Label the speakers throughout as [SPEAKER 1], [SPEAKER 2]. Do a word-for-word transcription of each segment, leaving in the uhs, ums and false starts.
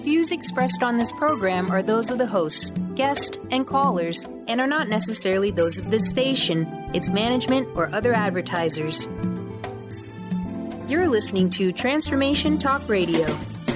[SPEAKER 1] Views expressed on this program are those of the hosts, guests, and callers, and are not necessarily those of this station, its management, or other advertisers. You're listening to Transformation Talk Radio.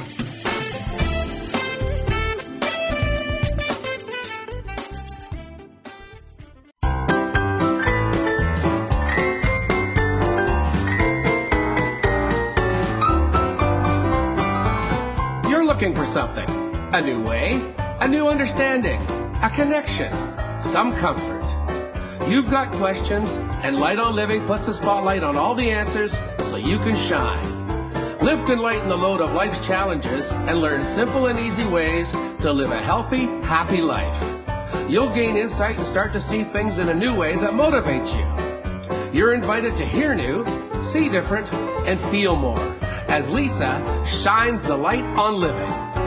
[SPEAKER 2] Looking for something, a new way, a new understanding, a connection, some comfort. You've got questions, and Light on Living puts the spotlight on all the answers so you can shine. Lift and lighten the load of life's challenges and learn simple and easy ways to live a healthy, happy life. You'll gain insight and start to see things in a new way that motivates you. You're invited to hear new, see different, and feel more as Lisa shines the light on living.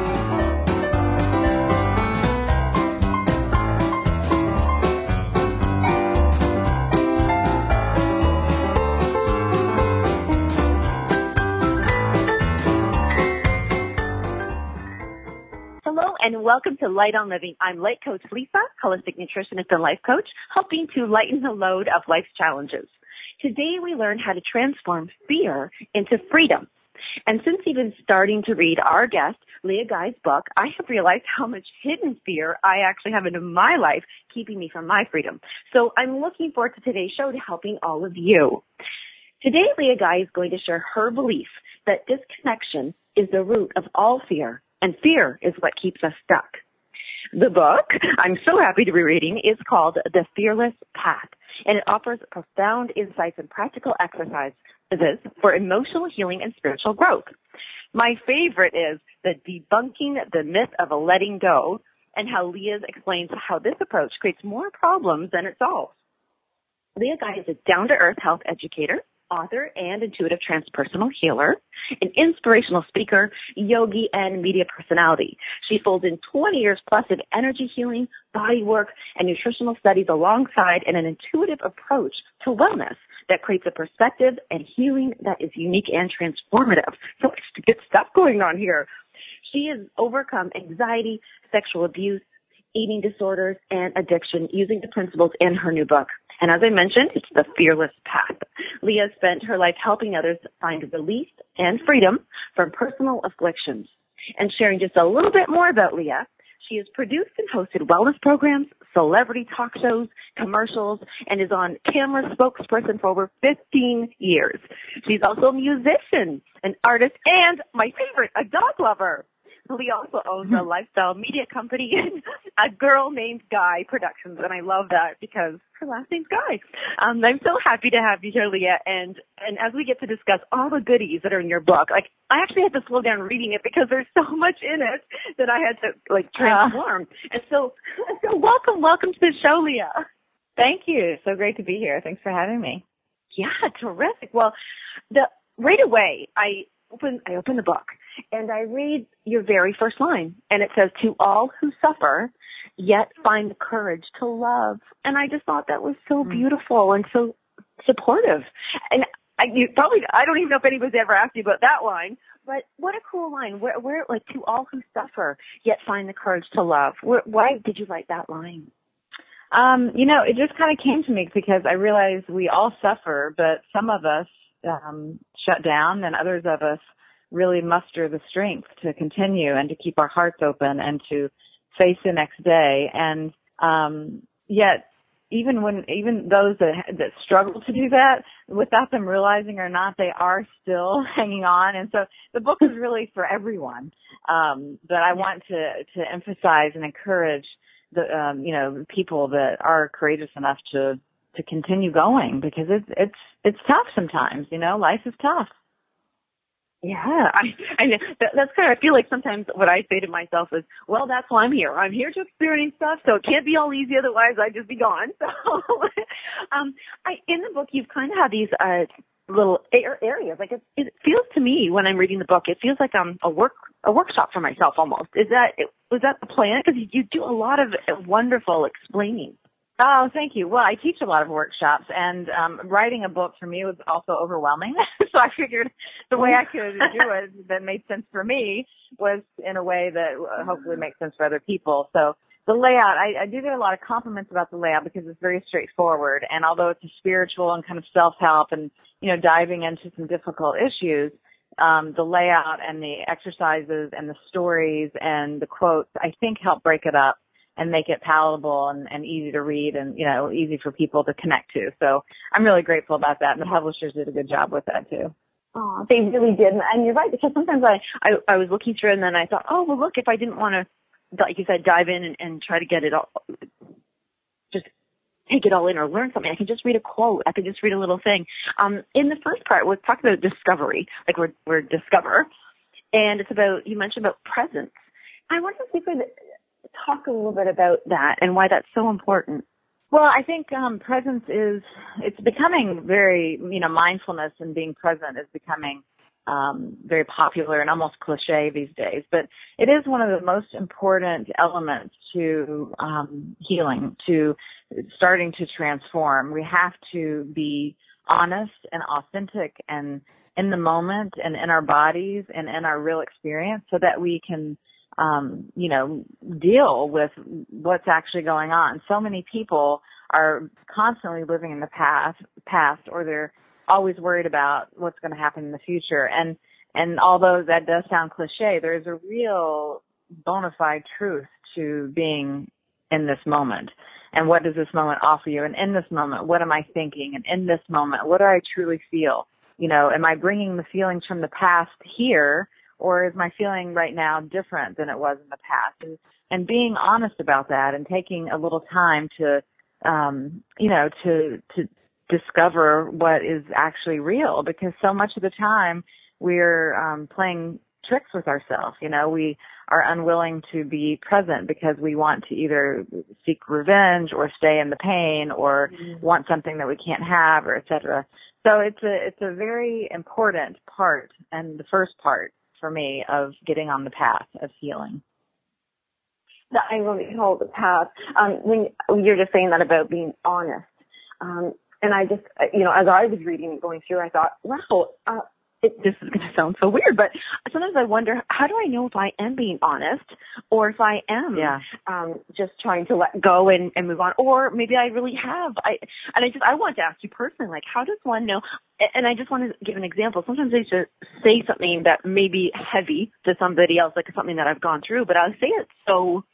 [SPEAKER 3] Hello and welcome to Light on Living. I'm Light Coach Lisa, holistic nutritionist and life coach, helping to lighten the load of life's challenges. Today we learn how to transform fear into freedom. And since even starting to read our guest, Leah Guy's book, I have realized how much hidden fear I actually have in my life, keeping me from my freedom. So I'm looking forward to today's show to helping all of you. Today, Leah Guy is going to share her belief that disconnection is the root of all fear, and fear is what keeps us stuck. The book I'm so happy to be reading is called The Fearless Path, and it offers profound insights and practical exercises for emotional healing and spiritual growth. My favorite is the debunking the myth of a letting go, and how Leah explains how this approach creates more problems than it solves. Leah Guy is a down-to-earth health educator, author, and intuitive transpersonal healer, an inspirational speaker, yogi, and media personality. She folds in twenty years plus of energy healing, body work, and nutritional studies alongside an intuitive approach to wellness that creates a perspective and healing that is unique and transformative. So much good stuff going on here. She has overcome anxiety, sexual abuse, eating disorders, and addiction using the principles in her new book. And as I mentioned, it's The Fearless Path. Leah spent her life helping others find relief and freedom from personal afflictions. And sharing just a little bit more about Leah, she has produced and hosted wellness programs, celebrity talk shows, commercials, and is on camera spokesperson for over fifteen years. She's also a musician, an artist, and my favorite, a dog lover. Leah also owns a lifestyle media company, A Girl Named Guy Productions, and I love that because her last name's Guy. Um, I'm so happy to have you here, Leah, and, and as we get to discuss all the goodies that are in your book, like, I actually had to slow down reading it because there's so much in it that I had to, like, transform. Uh, and so, so welcome, welcome to the show, Leah.
[SPEAKER 4] Thank you. So great to be here. Thanks for having me.
[SPEAKER 3] Yeah, terrific. Well, the right away, I open I open the book, and I read your very first line, and it says, "To all who suffer, yet find the courage to love." And I just thought that was so beautiful and so supportive. And I you probably, I don't even know if anybody's ever asked you about that line, but what a cool line. Where, where like, "To all who suffer, yet find the courage to love." Where, why did you write that line?
[SPEAKER 4] Um, you know, it just kind of came to me because I realized we all suffer, but some of us um, shut down, and others of us really muster the strength to continue and to keep our hearts open and to face the next day. And um, yet, even when even those that that struggle to do that, without them realizing or not, they are still hanging on. And so the book is really for everyone. Um, but I want to to emphasize and encourage the um, you know people that are courageous enough to to continue going, because it's it's it's tough sometimes. You know, life is tough.
[SPEAKER 3] Yeah, I, I know. That, that's kind of, I feel like sometimes what I say to myself is, well, that's why I'm here. I'm here to experience stuff, so it can't be all easy, otherwise I'd just be gone. So, um, I, in the book, you've kind of had these uh, little areas. Like, it, it feels to me when I'm reading the book, it feels like um, a work a workshop for myself almost. Is that, was that the plan? Because you do a lot of wonderful explaining.
[SPEAKER 4] Oh, thank you. Well, I teach a lot of workshops, and um, writing a book for me was also overwhelming. So I figured the way I could do it that made sense for me was in a way that hopefully makes sense for other people. So the layout, I, I do get a lot of compliments about the layout because it's very straightforward. And although it's a spiritual and kind of self-help and, you know, diving into some difficult issues, um, the layout and the exercises and the stories and the quotes, I think help break it up and make it palatable and, and easy to read and, you know, easy for people to connect to. So I'm really grateful about that. And the publishers did a good job with that too.
[SPEAKER 3] Oh, they really did. And you're right, because sometimes I, I, I was looking through it and then I thought, oh, well, look, if I didn't want to, like you said, dive in and, and try to get it all, just take it all in or learn something, I can just read a quote. I can just read a little thing. Um, in the first part, we're talking about discovery, like we're, we're discover. And it's about, you mentioned about presence. I wonder if you could talk a little bit about that and why that's so important.
[SPEAKER 4] Well, I think um, presence is, it's becoming very, you know, mindfulness and being present is becoming um, very popular and almost cliche these days. But it is one of the most important elements to um, healing, to starting to transform. We have to be honest and authentic and in the moment and in our bodies and in our real experience so that we can Um, you know, deal with what's actually going on. So many people are constantly living in the past, past, or they're always worried about what's going to happen in the future. And, and although that does sound cliche, there is a real bona fide truth to being in this moment. And what does this moment offer you? And in this moment, what am I thinking? And in this moment, what do I truly feel? You know, am I bringing the feelings from the past here? Or is my feeling right now different than it was in the past? And, and being honest about that and taking a little time to, um, you know, to, to discover what is actually real, because so much of the time we're, um, playing tricks with ourselves. You know, we are unwilling to be present because we want to either seek revenge or stay in the pain or mm-hmm. want something that we can't have, or et cetera. So it's a, it's a very important part, and the first part for me of getting on the path of healing.
[SPEAKER 3] I really hold the path. Um, when you're just saying that about being honest, um, and I just, you know, as I was reading and going through, I thought, wow, uh, it, this is going to sound so weird, but sometimes I wonder, how do I know if I am being honest or if I am
[SPEAKER 4] yeah.
[SPEAKER 3] um, just trying to let go and, and move on, or maybe I really have. I and I just I want to ask you personally, like, how does one know? And I just want to give an example. Sometimes I just say something that may be heavy to somebody else, like something that I've gone through, but I'll say it so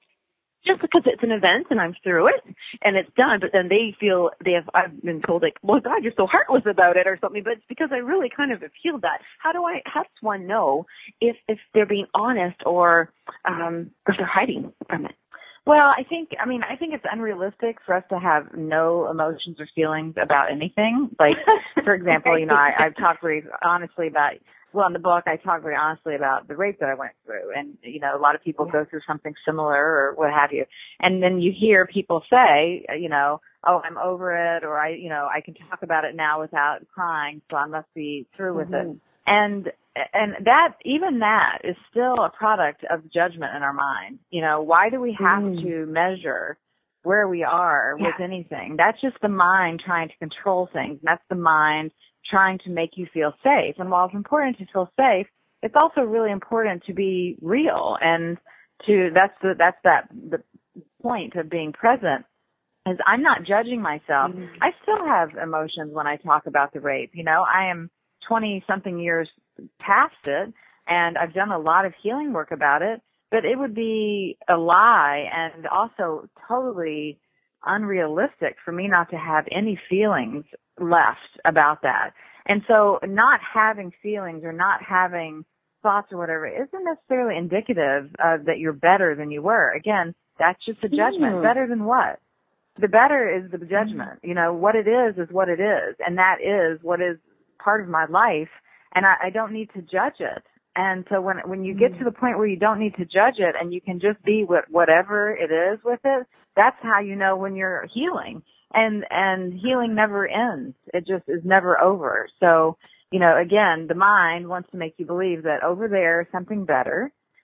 [SPEAKER 3] just because it's an event and I'm through it and it's done, but then they feel they have, I've been told like, well, God, you're so heartless about it or something, but it's because I really kind of have healed that. How do I, how does one know if, if they're being honest or, um, if they're hiding from it?
[SPEAKER 4] Well, I think, I mean, I think it's unrealistic for us to have no emotions or feelings about anything. Like, for example, you know, I, I've talked very honestly about, well, in the book, I talk very honestly about the rape that I went through. And, you know, a lot of people yeah. go through something similar or what have you. And then you hear people say, you know, oh, I'm over it, or I, you know, I can talk about it now without crying, so I must be through with mm-hmm. it. And, and that, even that is still a product of judgment in our mind. You know, why do we have mm. to measure where we are yeah. with anything? That's just the mind trying to control things. That's the mind trying to make you feel safe. And while it's important to feel safe, it's also really important to be real. And to, that's the, that's that, the point of being present is I'm not judging myself. Mm-hmm. I still have emotions when I talk about the rape. You know, I am twenty something years past it, and I've done a lot of healing work about it, but it would be a lie and also totally unrealistic for me not to have any feelings left about that. And so not having feelings or not having thoughts or whatever isn't necessarily indicative of that you're better than you were. Again, that's just a judgment. Mm. Better than what? The better is the judgment. Mm. You know, what it is is what it is, and that is what is part of my life, and I, I don't need to judge it. And so when when you get to the point where you don't need to judge it and you can just be with whatever it is with it, that's how you know when you're healing. And and healing never ends. It just is never over. So, you know, again, the mind wants to make you believe that over there is something better,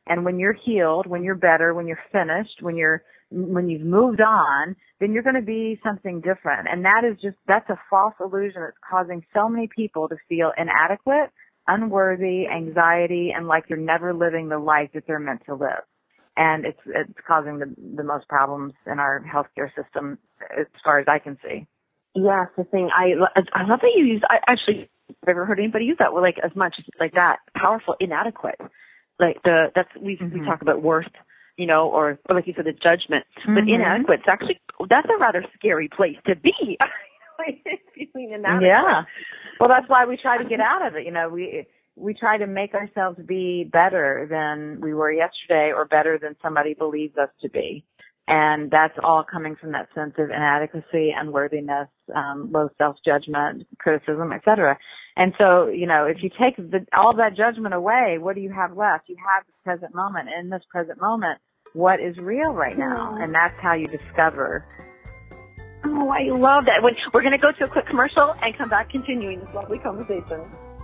[SPEAKER 4] And when you're healed, when you're better, when you're finished, when you're, when you've moved on, then you're going to be something different. And that is just, that's a false illusion that's causing so many people to feel inadequate, unworthy, anxiety, and like you're never living the life that they're meant to live. And it's, it's causing the, the most problems in our healthcare system as far as I can see.
[SPEAKER 3] Yeah, the thing. I, I love that you use, I actually, I've never heard anybody use that word like as much like that. Powerful, inadequate. Like the, that's, we, mm-hmm. we talk about worth, you know, or, or like you said, the judgment. Mm-hmm. But inadequate, it's actually, that's a rather scary place to be. Feeling inadequate.
[SPEAKER 4] Yeah. Well, that's why we try to get out of it. You know, we, we try to make ourselves be better than we were yesterday or better than somebody believes us to be. And that's all coming from that sense of inadequacy, unworthiness, um, low self-judgment, criticism, et cetera. And so, you know, if you take the, all that judgment away, what do you have left? You have the present moment. In this present moment, what is real right now? And that's how you discover.
[SPEAKER 3] Oh, I love that. We're going to go to a quick commercial and come back continuing this lovely conversation.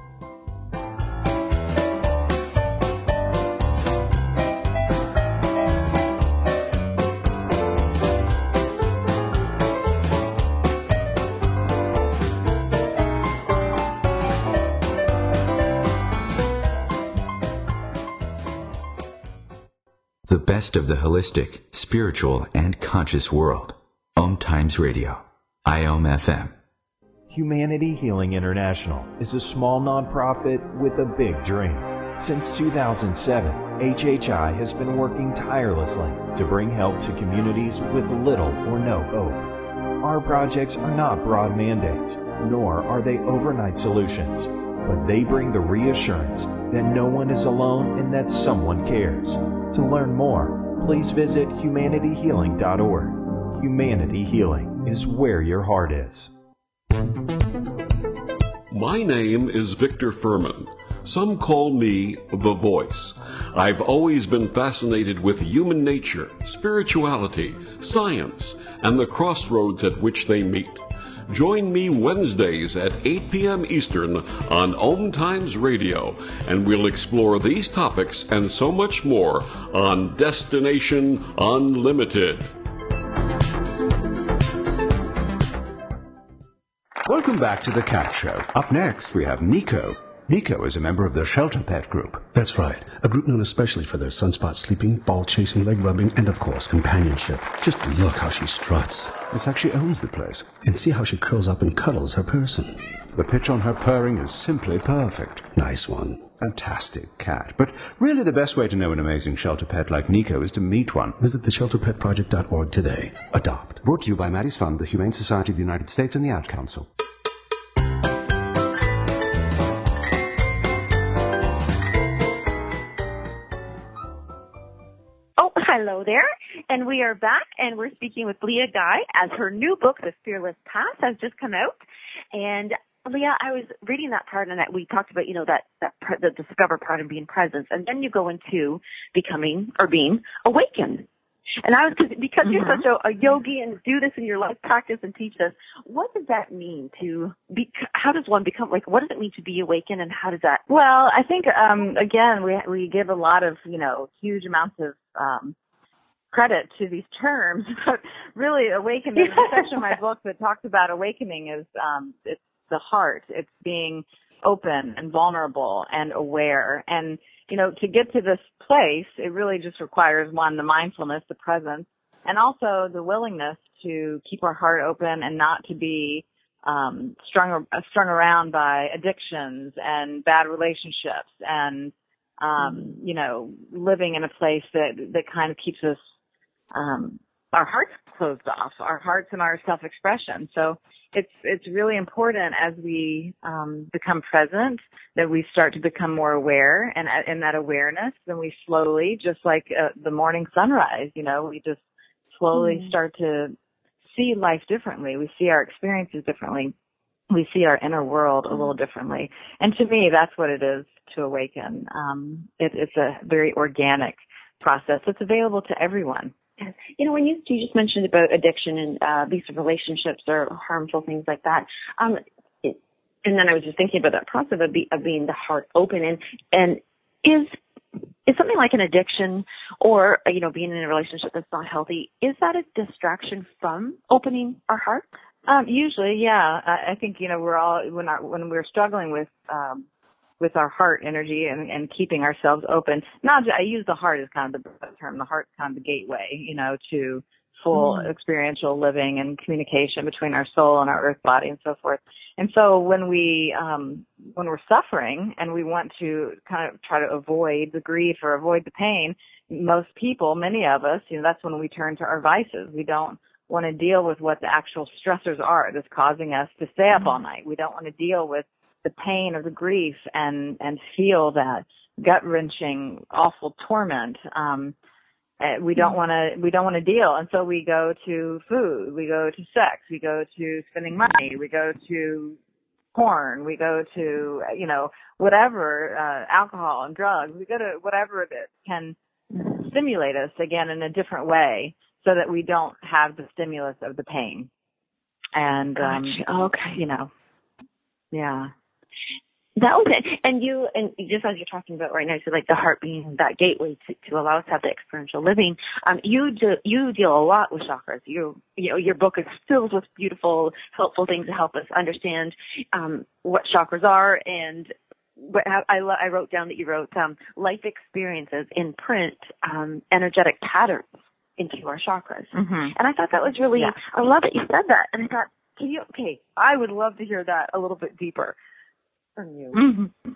[SPEAKER 5] The best of the holistic, spiritual, and conscious world. Om Times Radio. I O M F M.
[SPEAKER 6] Humanity Healing International is a small nonprofit with a big dream. Since two thousand seven, H H I has been working tirelessly to bring help to communities with little or no hope. Our projects are not broad mandates, nor are they overnight solutions, but they bring the reassurance that no one is alone and that someone cares. To learn more, please visit humanity healing dot org. Humanity Healing is where your heart is.
[SPEAKER 7] My name is Victor Furman. Some call me The Voice. I've always been fascinated with human nature, spirituality, science, and the crossroads at which they meet. Join me Wednesdays at eight p.m. Eastern on Om Times Radio, and we'll explore these topics and so much more on Destination Unlimited.
[SPEAKER 8] Welcome back to The Cat Show. Up next, we have Nico. Nico is a member of the Shelter Pet Group.
[SPEAKER 9] That's right. A group known especially for their sunspot sleeping, ball chasing, leg rubbing, and of course, companionship. Just look how she struts.
[SPEAKER 8] It's like she owns the place.
[SPEAKER 9] And see how she curls up and cuddles her person.
[SPEAKER 8] The pitch on her purring is simply perfect.
[SPEAKER 9] Nice one.
[SPEAKER 8] Fantastic cat. But really the best way to know an amazing shelter pet like Nico is to meet one.
[SPEAKER 9] Visit the shelter pet project dot org today. Adopt.
[SPEAKER 8] Brought to you by Maddie's Fund, the Humane Society of the United States, and the Ad Council.
[SPEAKER 3] Hello there, and we are back, and we're speaking with Leah Guy as her new book, The Fearless Path, has just come out. And Leah, I was reading that part, and that we talked about, you know, that, that the discover part and being present, and then you go into becoming or being awakened. And I was, because mm-hmm. you're such a, a yogi and do this in your life practice and teach this, what does that mean to be, how does one become, like, what does it mean to be awakened, and how does that?
[SPEAKER 4] Well, I think, um, again, we, we give a lot of, you know, huge amounts of, um, credit to these terms, but really awakening, there's a section of my book that talks about awakening is, um, it's the heart. It's being open and vulnerable and aware. And, you know, to get to this place, it really just requires, one, the mindfulness, the presence, and also the willingness to keep our heart open and not to be, um, strung, uh, strung around by addictions and bad relationships and, um, you know, living in a place that, that kind of keeps us Um, our hearts closed off, our hearts and our self-expression. So it's, it's really important as we, um, become present that we start to become more aware, and in that awareness, then we slowly, just like uh, the morning sunrise, you know, we just slowly mm-hmm. start to see life differently. We see our experiences differently. We see our inner world a little differently. And to me, that's what it is to awaken. Um, it, it's a very organic process. It's available to everyone.
[SPEAKER 3] You know, when you, you just mentioned about addiction and uh, abusive relationships or harmful things like that, um, it, and then I was just thinking about that process of, be, of being the heart open, and and is is something something like an addiction or, you know, being in a relationship that's not healthy, is that a distraction from opening our heart?
[SPEAKER 4] Um, usually, yeah. I, I think, you know, we're all, when, our, when we're struggling with, um, with our heart energy and, and keeping ourselves open, not just, I use the heart as kind of the term. The heart's kind of the gateway, you know, to full mm. experiential living and communication between our soul and our earth body and so forth. And so when we, um, when we're suffering and we want to kind of try to avoid the grief or avoid the pain, most people, many of us, you know, that's when we turn to our vices. We don't want to deal with what the actual stressors are that's causing us to stay up mm. all night. We don't want to deal with the pain or the grief and, and feel that gut-wrenching, awful torment. Um, we don't want to, we don't want to deal. And so we go to food, we go to sex, we go to spending money, we go to porn, we go to, you know, whatever, uh, alcohol and drugs. We go to whatever that can stimulate us again in a different way so that we don't have the stimulus of the pain. And, um,
[SPEAKER 3] gotcha. Okay.
[SPEAKER 4] you know, yeah.
[SPEAKER 3] That was it. And you, and just as you're talking about right now, so like the heart being that gateway to, to allow us to have the experiential living, um, you do, you deal a lot with chakras. You, you know, your book is filled with beautiful, helpful things to help us understand, um, what chakras are. And what I, I wrote down that you wrote, um, life experiences imprint, um, energetic patterns into our chakras.
[SPEAKER 4] Mm-hmm.
[SPEAKER 3] And I thought that was really,
[SPEAKER 4] yeah.
[SPEAKER 3] I love that you said that. And I thought, can you, okay, I would love to hear that a little bit deeper from you.
[SPEAKER 4] Mm-hmm.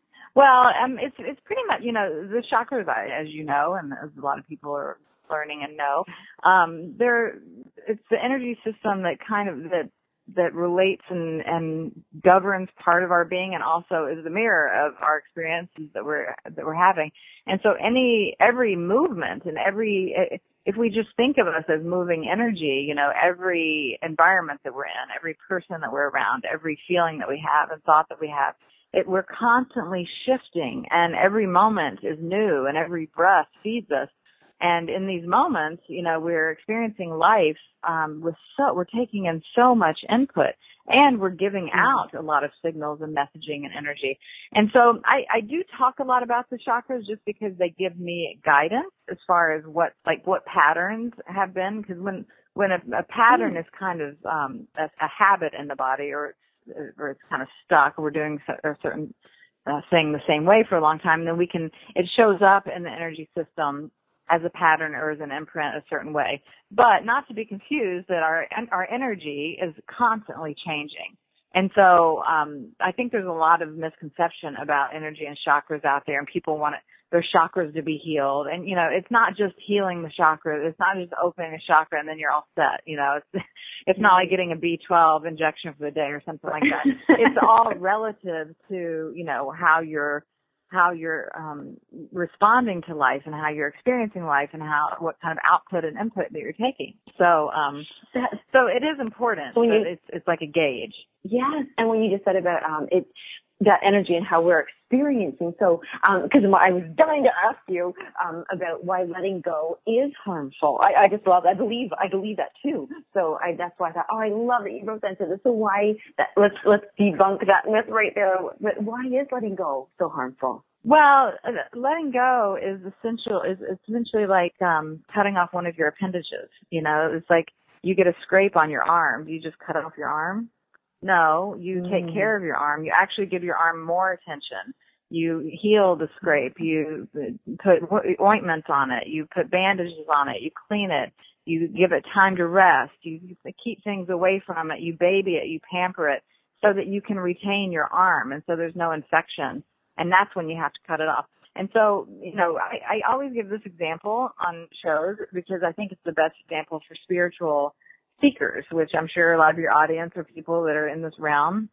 [SPEAKER 4] Well, um, it's it's pretty much, you know, the chakras, as you know, and as a lot of people are learning and know, um, they're it's the energy system that kind of that that relates and and governs part of our being, and also is the mirror of our experiences that we're that we're having. And so, any every movement and every if we just think of us as moving energy, you know, every environment that we're in, every person that we're around, every feeling that we have and thought that we have, it, we're constantly shifting, and every moment is new, and every breath feeds us. And in these moments, you know, we're experiencing life um, with so we're taking in so much input, and we're giving out a lot of signals and messaging and energy. And so I, I do talk a lot about the chakras just because they give me guidance as far as what like what patterns have been. Because when when a, a pattern mm. is kind of um, a, a habit in the body, or or it's kind of stuck, we're doing a certain uh, thing the same way for a long time, then we can it shows up in the energy system as a pattern or as an imprint a certain way. But not to be confused that our our energy is constantly changing. And so um, I think there's a lot of misconception about energy and chakras out there, and people want it, their chakras to be healed. And, you know, it's not just healing the chakra. It's not just opening a chakra and then you're all set. You know, it's, it's not like getting a B twelve injection for the day or something like that. It's all relative to, you know, how you're how you're um, responding to life and how you're experiencing life and how what kind of output and input that you're taking. So, um, so it is important. So you, it's it's like a gauge.
[SPEAKER 3] Yes, and when you just said about um, it, that energy and how we're experiencing. So, because um, I was dying to ask you um, about why letting go is harmful. I, I just love. I believe. I believe that too. So I, that's why I thought, oh, I love that you wrote that. So why? That, let's let's debunk that myth right there. But why is letting go so harmful?
[SPEAKER 4] Well, letting go is essential. Is essentially like um, cutting off one of your appendages. You know, it's like you get a scrape on your arm. Do you just cut off your arm? No, you mm. take care of your arm. You actually give your arm more attention. You heal the scrape. You put ointment on it. You put bandages on it. You clean it. You give it time to rest. You keep things away from it. You baby it. You pamper it so that you can retain your arm, and so there's no infection. And that's when you have to cut it off. And so, you know, I, I always give this example on shows because I think it's the best example for spiritual seekers, which I'm sure a lot of your audience are people that are in this realm.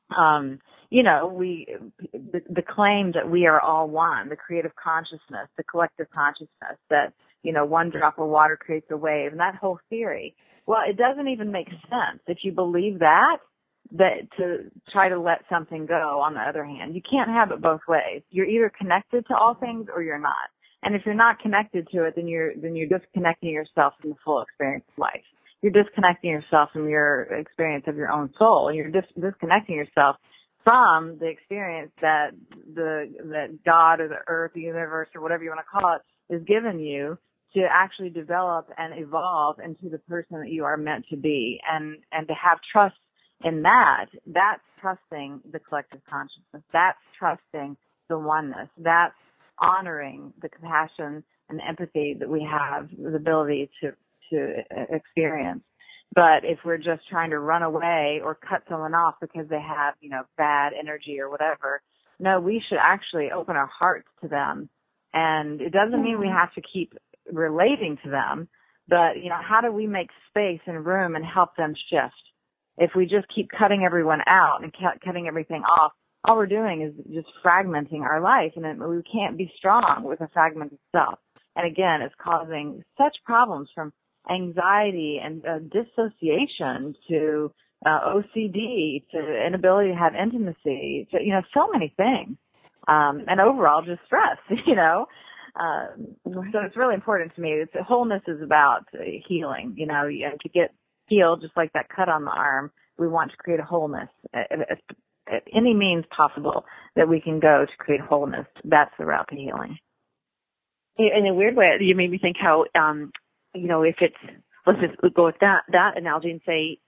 [SPEAKER 4] Um, you know, we, the, the claim that we are all one, the creative consciousness, the collective consciousness, that, you know, one drop of water creates a wave, and that whole theory. Well, it doesn't even make sense if you believe that, that to try to let something go on the other hand. You can't have it both ways. You're either connected to all things or you're not. And if you're not connected to it, then you're, then you're disconnecting yourself from the full experience of life. You're disconnecting yourself from your experience of your own soul. You're dis- disconnecting yourself from the experience that the that God or the earth, the universe, or whatever you want to call it, is given you to actually develop and evolve into the person that you are meant to be, and and to have trust in that. That's trusting the collective consciousness. That's trusting the oneness. That's honoring the compassion and empathy that we have the ability to to experience. But if we're just trying to run away or cut someone off because they have, you know, bad energy or whatever, no, we should actually open our hearts to them. And it doesn't mean we have to keep relating to them, but, you know, how do we make space and room and help them shift? If we just keep cutting everyone out and cutting everything off, all we're doing is just fragmenting our life, and we can't be strong with a fragmented self. And again, it's causing such problems, from anxiety and uh, dissociation to uh, O C D to inability to have intimacy, to, you know, so many things. Um, and overall just stress, you know. Um, so it's really important to me. It's, wholeness is about uh, healing, you know, you, to get healed, just like that cut on the arm. We want to create a wholeness. At, at any means possible that we can go to create wholeness, that's the route to healing.
[SPEAKER 3] In a weird way, you made me think how, um, you know, if it's, let's just go with that, that analogy and say,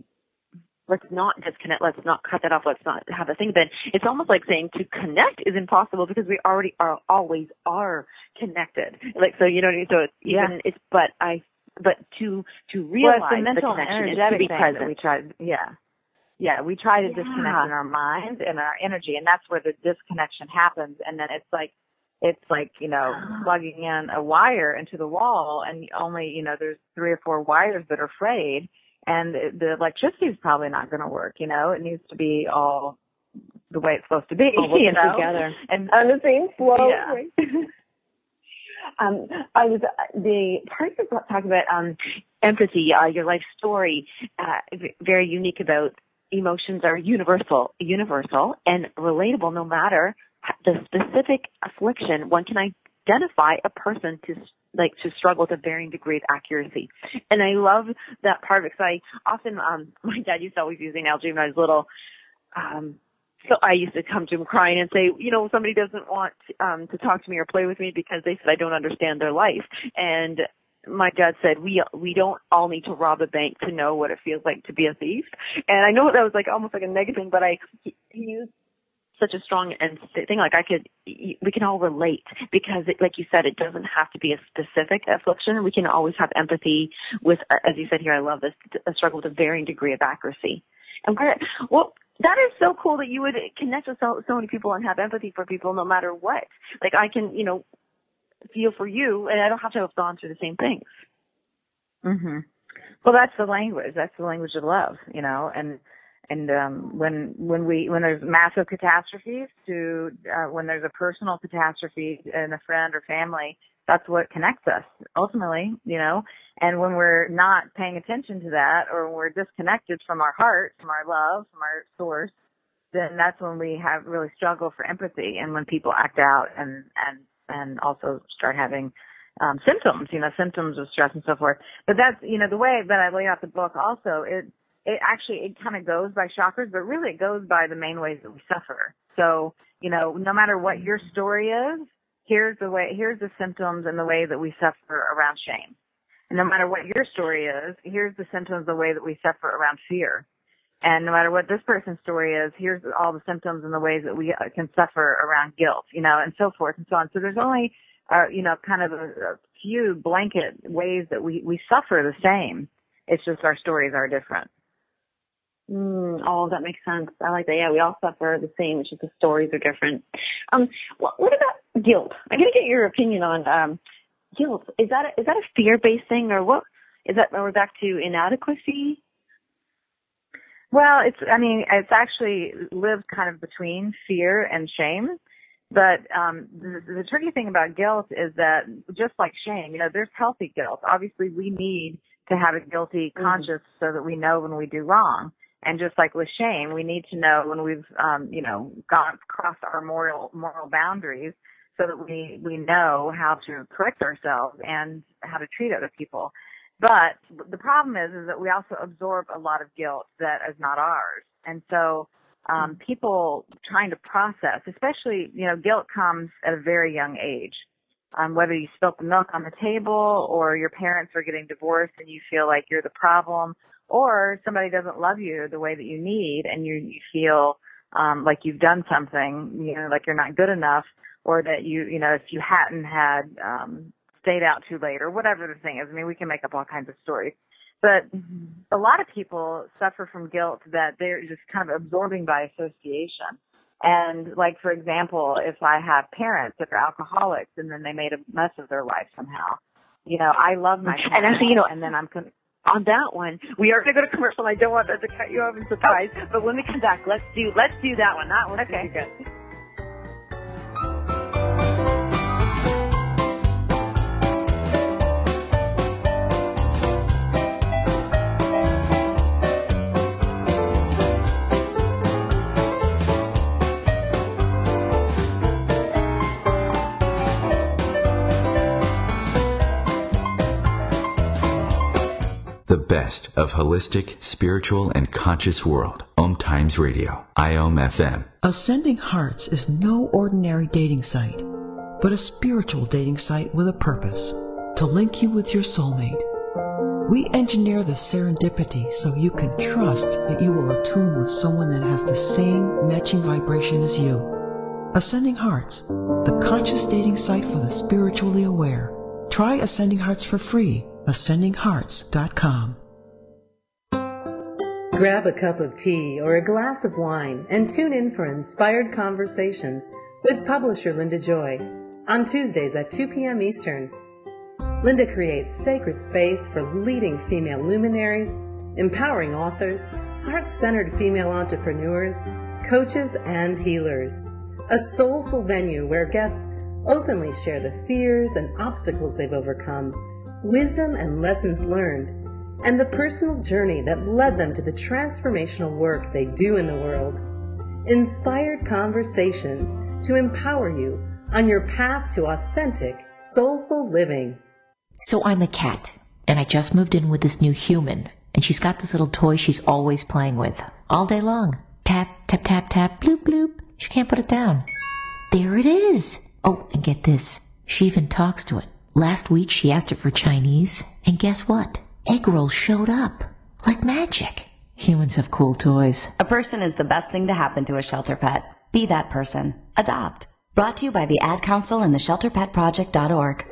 [SPEAKER 3] let's not disconnect, let's not cut that off, let's not have a thing, then it's almost like saying to connect is impossible because we already are, always are connected. Like, so, you know, so it's
[SPEAKER 4] yeah.
[SPEAKER 3] even, it's, but I, but to, to realize
[SPEAKER 4] well, it's the mental
[SPEAKER 3] the
[SPEAKER 4] and
[SPEAKER 3] connection
[SPEAKER 4] energetic
[SPEAKER 3] is to be
[SPEAKER 4] thing
[SPEAKER 3] present.
[SPEAKER 4] that we try, yeah. Yeah, we try to
[SPEAKER 3] yeah.
[SPEAKER 4] disconnect in our mind and our energy, and that's where the disconnection happens. And then it's like, it's like, you know, plugging in a wire into the wall, and only, you know, there's three or four wires that are frayed, and the electricity is probably not going to work, you know. It needs to be all the way it's supposed to be,
[SPEAKER 3] all
[SPEAKER 4] you know.
[SPEAKER 3] together.
[SPEAKER 4] And
[SPEAKER 3] on the same flow.
[SPEAKER 4] Yeah.
[SPEAKER 3] Right? um, I was, the part you talked about, um, empathy, uh, your life story, uh, very unique about emotions are universal, universal and relatable no matter the specific affliction. One can identify a person to like to struggle with a varying degree of accuracy. And I love that part because I often, um, my dad used to always use the analogy when I was little. Um, so I used to come to him crying and say, you know, somebody doesn't want um, to talk to me or play with me because they said I don't understand their life. And my dad said, we we don't all need to rob a bank to know what it feels like to be a thief. And I know that was like almost like a negative thing, but I he, he used such a strong and thing. Like I could, we can all relate because, it, like you said, it doesn't have to be a specific affliction. We can always have empathy with, as you said here, I love this, a struggle with a varying degree of accuracy. And we're, well, that is so cool that you would connect with so, so many people and have empathy for people no matter what. Like I can, you know, feel for you, and I don't have to have gone through the same things.
[SPEAKER 4] Mm-hmm. Well, that's the language. That's the language of love, you know. And and um, when when we when there's massive catastrophes to uh, when there's a personal catastrophe in a friend or family, that's what connects us ultimately, you know. And when we're not paying attention to that, or when we're disconnected from our heart, from our love, from our source, then that's when we have really struggle for empathy, and when people act out and and and also start having um, symptoms, you know, symptoms of stress and so forth. But that's, you know, the way that I lay out the book also, it, it actually, it kind of goes by chakras, but really it goes by the main ways that we suffer. So, you know, no matter what your story is, here's the way, here's the symptoms and the way that we suffer around shame. And no matter what your story is, here's the symptoms, the way that we suffer around fear. And no matter what this person's story is, here's all the symptoms and the ways that we can suffer around guilt, you know, and so forth and so on. So there's only, uh, you know, kind of a, a few blanket ways that we, we suffer the same. It's just our stories are different.
[SPEAKER 3] Mm, oh, that makes sense. I like that. Yeah, we all suffer the same. It's just the stories are different. Um, what, what about guilt? I'm going to get your opinion on um, guilt. Is that a, is that a fear-based thing, or what? Is that, are we back to inadequacy?
[SPEAKER 4] Well, it's, I mean, it's actually lived kind of between fear and shame. But um, the, the tricky thing about guilt is that just like shame, you know, there's healthy guilt. Obviously, we need to have a guilty conscience mm-hmm. so that we know when we do wrong. And just like with shame, we need to know when we've, um, you know, gone crossed our moral moral boundaries so that we, we know how to correct ourselves and how to treat other people. But the problem is, is that we also absorb a lot of guilt that is not ours. And so um, people trying to process, especially, you know, guilt comes at a very young age. Um, whether you spilt the milk on the table or your parents are getting divorced and you feel like you're the problem, or somebody doesn't love you the way that you need and you, you feel um, like you've done something, you know, like you're not good enough, or that you, you know, if you hadn't had um, stayed out too late or whatever the thing is. I mean, we can make up all kinds of stories. But a lot of people suffer from guilt that they're just kind of absorbing by association. And like, for example, if I have parents that are alcoholics and then they made a mess of their life somehow, you know, I love my parents.
[SPEAKER 3] And actually, you know,
[SPEAKER 4] and then I'm con-
[SPEAKER 3] on that one, we are going to go to commercial. I don't want that to cut you off in surprise, but when we come back, let's do let's do that one. That one's
[SPEAKER 4] okay.
[SPEAKER 3] good.
[SPEAKER 5] The best of holistic, spiritual, and conscious world. Om Times Radio. I O M F M.
[SPEAKER 10] Ascending Hearts is no ordinary dating site, but a spiritual dating site with a purpose, to link you with your soulmate. We engineer the serendipity so you can trust that you will attune with someone that has the same matching vibration as you. Ascending Hearts, the conscious dating site for the spiritually aware. Try Ascending Hearts for free. ascending hearts dot com.
[SPEAKER 11] Grab a cup of tea or a glass of wine and tune in for Inspired Conversations with publisher Linda Joy on Tuesdays at two p.m. Eastern. Linda creates sacred space for leading female luminaries, empowering authors, heart-centered female entrepreneurs, coaches, and healers. A soulful venue where guests openly share the fears and obstacles they've overcome, wisdom and lessons learned, and the personal journey that led them to the transformational work they do in the world. Inspired Conversations to empower you on your path to authentic, soulful living.
[SPEAKER 12] So I'm a cat, and I just moved in with this new human, and she's got this little toy she's always playing with, all day long. Tap, tap, tap, tap, bloop, bloop. She can't put it down. There it is. Oh, and get this. She even talks to it. Last week she asked it for Chinese, and guess what? Egg rolls showed up. Like magic. Humans have cool toys.
[SPEAKER 13] A person is the best thing to happen to a shelter pet. Be that person. Adopt. Brought to you by the Ad Council and the shelter pet project dot org.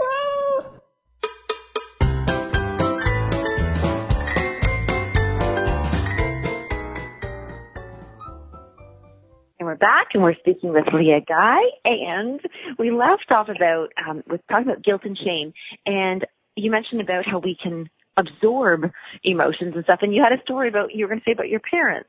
[SPEAKER 3] And we're back, and we're speaking with Leah Guy, and we left off about, um, with talking about guilt and shame, and you mentioned about how we can absorb emotions and stuff, and you had a story about, you were going to say about your parents.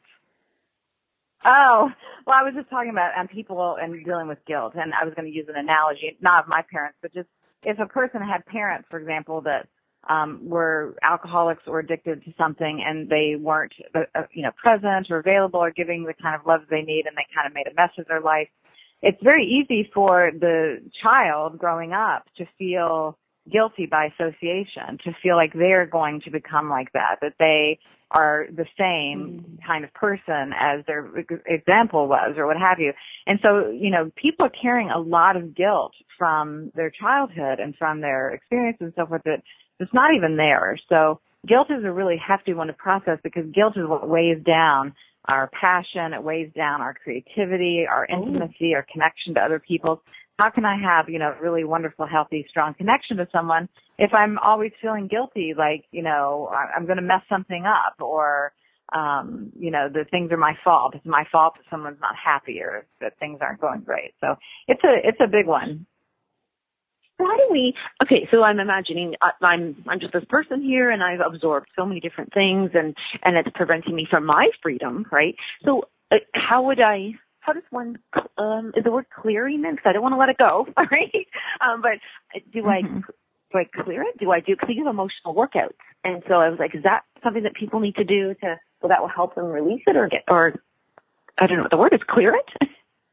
[SPEAKER 4] Oh, well, I was just talking about um, people and dealing with guilt, and I was going to use an analogy, not of my parents, but just if a person had parents, for example, that um, were alcoholics or addicted to something, and they weren't, uh, you know, present or available or giving the kind of love they need, and they kind of made a mess of their life. It's very easy for the child growing up to feel guilty by association, to feel like they're going to become like that, that they are the same kind of person as their example was, or what have you. And so, you know, people are carrying a lot of guilt from their childhood and from their experience and so forth that it's not even there. So guilt is a really hefty one to process, because guilt is what weighs down our passion, it weighs down our creativity, our intimacy, our connection to other people. How can I have, you know, really wonderful, healthy, strong connection to someone if I'm always feeling guilty, like, you know, I'm going to mess something up, or, um, you know, the things are my fault. It's my fault if someone's not happy or that things aren't going great. So it's a, it's a big one.
[SPEAKER 3] How do we, okay, so I'm imagining uh, I'm, I'm just this person here, and I've absorbed so many different things, and, and it's preventing me from my freedom, right? So uh, how would I, how does one, um, is the word clearing then? Because I don't want to let it go, all right? Um, but do mm-hmm. I, do I clear it? Do I do, because I do emotional workouts. And so I was like, is that something that people need to do to, so that will help them release it, or get, or I don't know what the word is, clear it?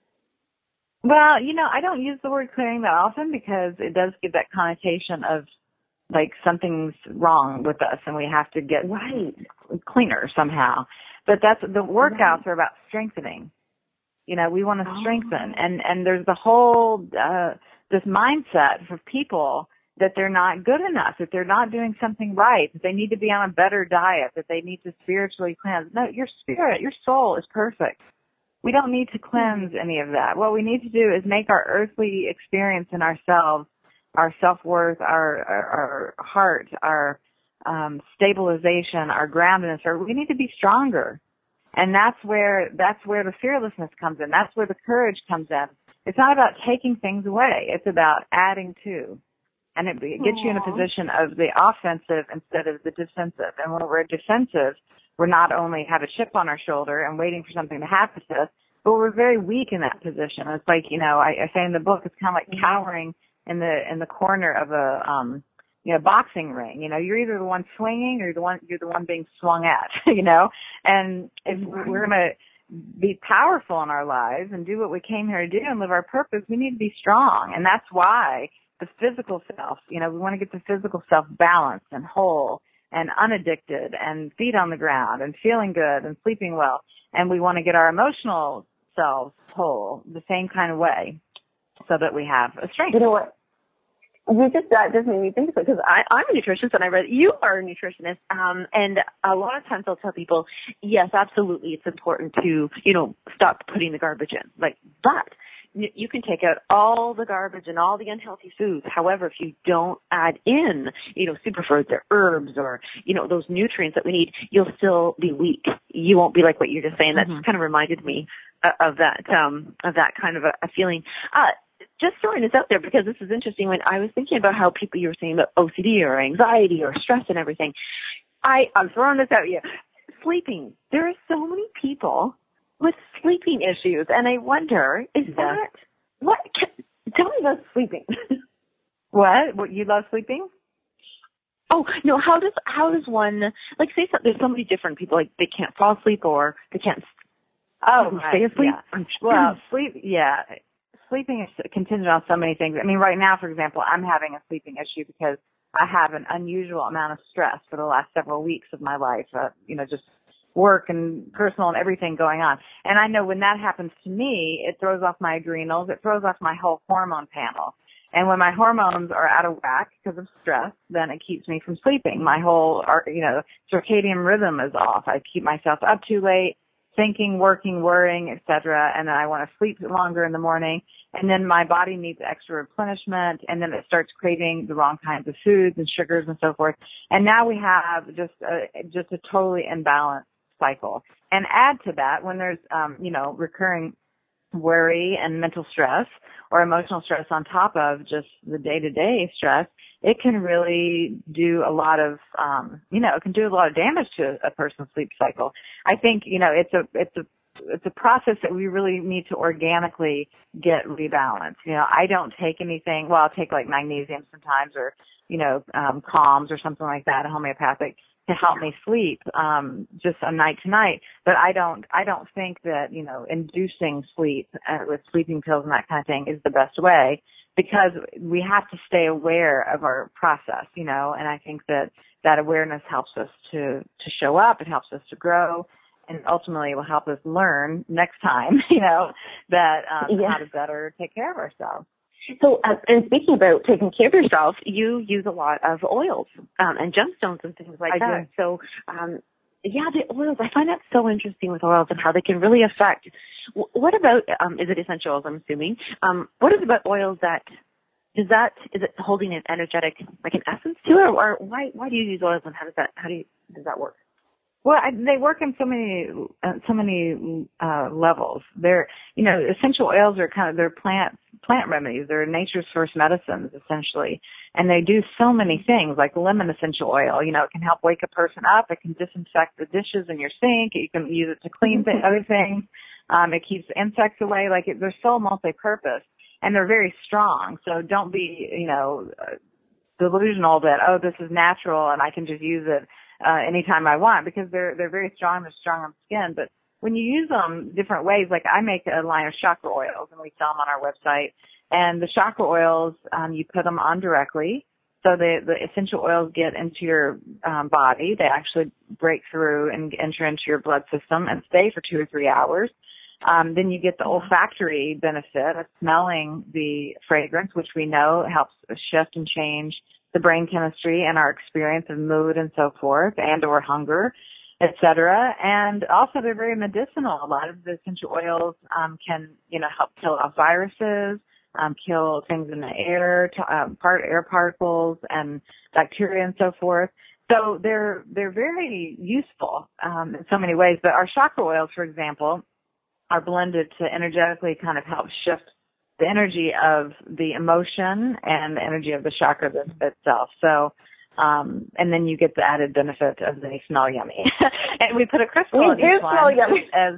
[SPEAKER 4] Well, you know, I don't use the word clearing that often, because it does give that connotation of like something's wrong with us and we have to get
[SPEAKER 3] right.
[SPEAKER 4] cleaner somehow. But that's, the workouts are about strengthening. You know, we want to strengthen. And, and there's the whole, uh, this mindset for people that they're not good enough, that they're not doing something right, that they need to be on a better diet, that they need to spiritually cleanse. No, your spirit, your soul is perfect. We don't need to cleanse any of that. What we need to do is make our earthly experience in ourselves, our self-worth, our, our, our heart, our um, stabilization, our groundedness, or we need to be stronger. And that's where, that's where the fearlessness comes in. That's where the courage comes in. It's not about taking things away. It's about adding to. And it gets you in a position of the offensive instead of the defensive. And when we're defensive, we're not only have a chip on our shoulder and waiting for something to happen to us, but we're very weak in that position. It's like, you know, I, I say in the book, it's kind of like cowering in the in the corner of a um you know boxing ring. You know, you're either the one swinging or you're the one you're the one being swung at. You know, and if we're gonna be powerful in our lives and do what we came here to do and live our purpose, we need to be strong. And that's why the physical self, you know, we want to get the physical self balanced and whole and unaddicted and feet on the ground and feeling good and sleeping well. And we want to get our emotional selves whole the same kind of way so that we have a strength.
[SPEAKER 3] You know what? You just, that just made me think of it because I'm a nutritionist and I read you are a nutritionist. Um, and a lot of times I'll tell people, yes, absolutely, it's important to, you know, stop putting the garbage in. Like, but you can take out all the garbage and all the unhealthy foods. However, if you don't add in, you know, superfoods or herbs or, you know, those nutrients that we need, you'll still be weak. You won't be like what you're just saying. That mm-hmm. just kind of reminded me of that, um, of that kind of a, a feeling. Uh, just throwing this out there because this is interesting. When I was thinking about how people, you were saying about O C D or anxiety or stress and everything, I, I'm throwing this out here. Sleeping. There are so many people with sleeping issues, and I wonder, is yeah. that, what, can, tell me about sleeping.
[SPEAKER 4] What? What, you love sleeping?
[SPEAKER 3] Oh, no, how does, how does one, like say so, there's so many different people, like they can't fall asleep or they can't
[SPEAKER 4] oh,
[SPEAKER 3] stay
[SPEAKER 4] right,
[SPEAKER 3] asleep.
[SPEAKER 4] Yeah. Well, sleep, yeah, sleeping is contingent on so many things. I mean, right now, for example, I'm having a sleeping issue because I have an unusual amount of stress for the last several weeks of my life, uh, you know, just work and personal and everything going on. And I know when that happens to me, it throws off my adrenals, it throws off my whole hormone panel. And when my hormones are out of whack because of stress, then it keeps me from sleeping. My whole, you know, circadian rhythm is off. I keep myself up too late, thinking, working, worrying, et cetera, and then I want to sleep longer in the morning. And then my body needs extra replenishment, and then it starts craving the wrong kinds of foods and sugars and so forth. And now we have just a, just a totally imbalanced cycle. And add to that, when there's, um, you know, recurring worry and mental stress or emotional stress on top of just the day-to-day stress, it can really do a lot of, um, you know, it can do a lot of damage to a person's sleep cycle. I think, you know, it's a, it's a, it's a process that we really need to organically get rebalanced. You know, I don't take anything, well, I'll take like magnesium sometimes or, you know, um, Calms or something like that, homeopathic, to help me sleep, um, just a night to night. But I don't, I don't think that, you know, inducing sleep uh, with sleeping pills and that kind of thing is the best way, because we have to stay aware of our process, you know, and I think that that awareness helps us to, to show up. It helps us to grow, and ultimately it will help us learn next time, you know, that, um, yeah. how to better take care of ourselves.
[SPEAKER 3] So, uh, and speaking about taking care of yourself, you use a lot of oils um, and gemstones and things like
[SPEAKER 4] I
[SPEAKER 3] that.
[SPEAKER 4] do.
[SPEAKER 3] So, um, yeah, the oils, I find that so interesting with oils and how they can really affect. What about, um, is it essential oils, I'm assuming? Um, what is about oils that, is that, is it holding an energetic, like an essence to it? Or why, why do you use oils and how does that, how do you, does that work?
[SPEAKER 4] Well, I, they work in so many, uh, so many, uh, levels. They're, you know, essential oils are kind of, they're plant, plant remedies. They're nature's first medicines, essentially. And they do so many things, like lemon essential oil. You know, it can help wake a person up. It can disinfect the dishes in your sink. You can use it to clean th- other things. Um, it keeps insects away. Like, it, they're so multi-purpose. And they're very strong. So don't be, you know, uh, delusional that, oh, this is natural and I can just use it Uh, anytime I want, because they're, they're very strong. They're strong on skin. But when you use them different ways, like I make a line of chakra oils and we sell them on our website. And the chakra oils, um, you put them on directly So the, the essential oils get into your um, body. They actually break through and enter into your blood system and stay for two or three hours. Um, then you get the olfactory benefit of smelling the fragrance, which we know helps shift and change the brain chemistry and our experience of mood and so forth, and or hunger, et cetera. And also they're very medicinal. A lot of the essential oils um, can, you know, help kill off viruses, um, kill things in the air, to, um, part air particles and bacteria and so forth. So they're they're very useful um, in so many ways. But our chakra oils, for example, are blended to energetically kind of help shift the energy of the emotion and the energy of the chakra itself. So, um, and then you get the added benefit of they smell yummy. And we put a crystal
[SPEAKER 3] we
[SPEAKER 4] in
[SPEAKER 3] do
[SPEAKER 4] each
[SPEAKER 3] smell
[SPEAKER 4] one
[SPEAKER 3] yummy.
[SPEAKER 4] as,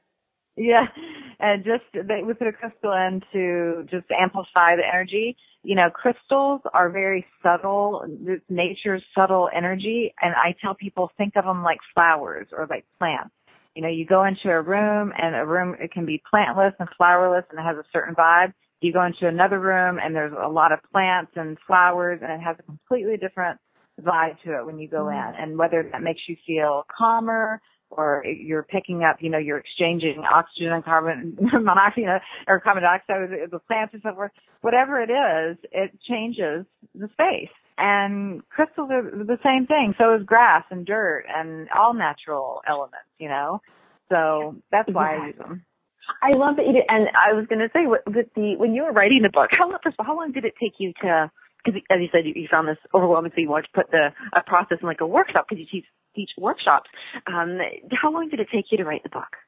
[SPEAKER 4] yeah, and just they, we put a crystal in to just amplify the energy. You know, crystals are very subtle, nature's subtle energy, and I tell people think of them like flowers or like plants. You know, you go into a room and a room, it can be plantless and flowerless and it has a certain vibe. You go into another room and there's a lot of plants and flowers and it has a completely different vibe to it when you go in. And whether that makes you feel calmer or you're picking up, you know, you're exchanging oxygen and carbon monoxide, you know, or carbon dioxide with the plants and so forth, whatever it is, it changes the space. And crystals are the same thing. So is grass and dirt and all natural elements, you know. So that's why yeah. I use them.
[SPEAKER 3] I love that you did. And I was going to say, with the when you were writing the book, how first of all, how long did it take you to? Because as you said, you, you found this overwhelming, so you wanted to put the a process in like a workshop because you teach teach workshops. Um, how long did it take you to write the book?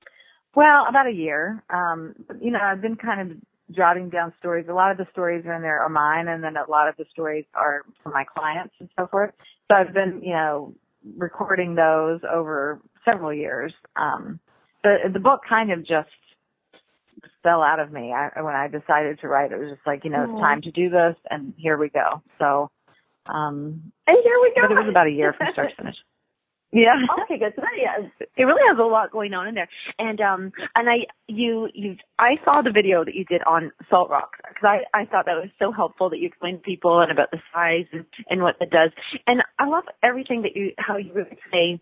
[SPEAKER 4] Well, about a year. Um, you know, I've been kind of jotting down stories. A lot of the stories are in there are mine, and then a lot of the stories are for my clients and so forth. So I've been, you know, recording those over several years. Um, the the book kind of just fell out of me. I, when I decided to write, it was just like, you know, it's time to do this, and here we go. So, um,
[SPEAKER 3] and here we go.
[SPEAKER 4] But it was about a year from start to finish.
[SPEAKER 3] Yeah. Okay, good. So yeah, it really has a lot going on in there. And um, and I you you I saw the video that you did on salt rock because I I thought that was so helpful that you explained to people and about the size and, and what it does. And I love everything that you how you really say.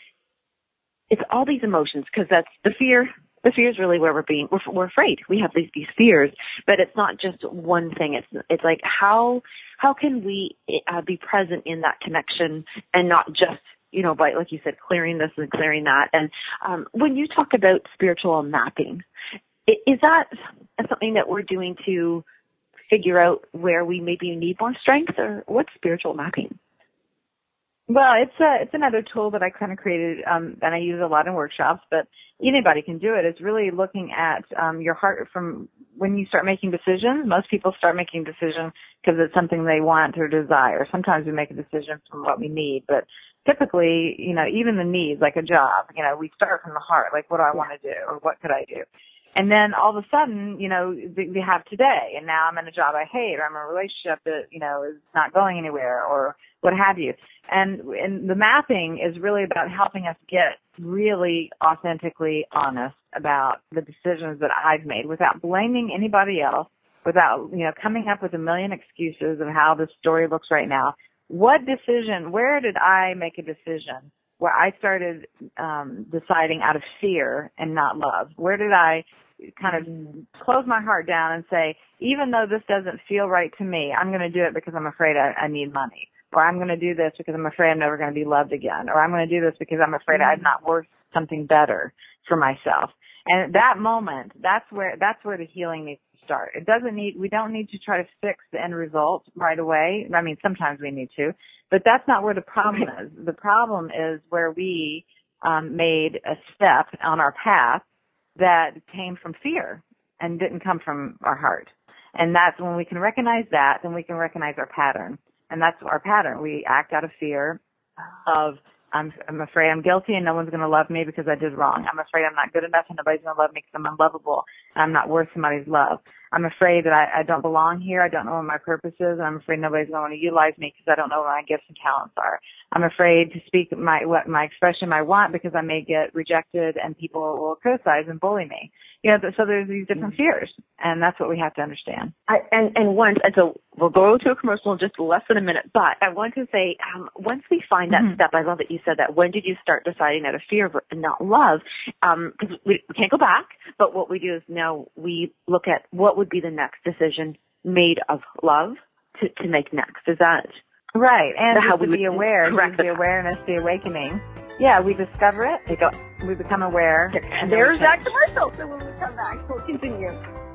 [SPEAKER 3] It's all these emotions because that's the fear. The fear is really where we're being we're, we're afraid. We have these these fears, but it's not just one thing. It's it's like how how can we uh, be present in that connection and not just, you know, by, like you said, clearing this and clearing that. And um, when you talk about spiritual mapping, is that something that we're doing to figure out where we maybe need more strength, or what's spiritual mapping?
[SPEAKER 4] Well, it's a, it's another tool that I kind of created, um, and I use a lot in workshops, but anybody can do it. It's really looking at um, your heart from when you start making decisions. Most people start making decisions because it's something they want or desire. Sometimes we make a decision from what we need, but typically, you know, even the needs, like a job, you know, we start from the heart, like what do I want to do or what could I do? And then all of a sudden, you know, we have today, and now I'm in a job I hate, or I'm in a relationship that, you know, is not going anywhere, or what have you. And, and the mapping is really about helping us get really authentically honest about the decisions that I've made without blaming anybody else, without, you know, coming up with a million excuses of how this story looks right now. What decision, where did I make a decision where I started um, deciding out of fear and not love? Where did I kind of close my heart down and say, even though this doesn't feel right to me, I'm going to do it because I'm afraid I, I need money. Or I'm going to do this because I'm afraid I'm never going to be loved again. Or I'm going to do this because I'm afraid I'm not worth something better for myself. And at that moment, that's where, that's where the healing needs to start. It doesn't need, we don't need to try to fix the end result right away. I mean, sometimes we need to, but that's not where the problem is. The problem is where we um, made a step on our path that came from fear and didn't come from our heart. And that's when we can recognize that, then we can recognize our pattern. And that's our pattern. We act out of fear of, I'm, I'm afraid I'm guilty and no one's going to love me because I did wrong. I'm afraid I'm not good enough and nobody's going to love me because I'm unlovable and I'm not worth somebody's love. I'm afraid that I, I don't belong here. I don't know what my purpose is. And I'm afraid nobody's going to want to utilize me because I don't know what my gifts and talents are. I'm afraid to speak my what my expression I want because I may get rejected and people will criticize and bully me. You know, so there's these different fears, and that's what we have to understand.
[SPEAKER 3] I, and and once, and so we'll go to a commercial in just less than a minute. But I want to say, um, once we find that mm-hmm. step, I love that you said that. When did you start deciding that a fear and not love? Um, because we, we can't go back. But what we do is now we look at what would be the next decision made of love to to make next. Is that
[SPEAKER 4] right? And
[SPEAKER 3] how
[SPEAKER 4] we
[SPEAKER 3] we
[SPEAKER 4] be aware, the awareness, the awakening. Yeah, we discover it. We go. We become aware.
[SPEAKER 3] And there's that commercial. So when we come back, we'll continue.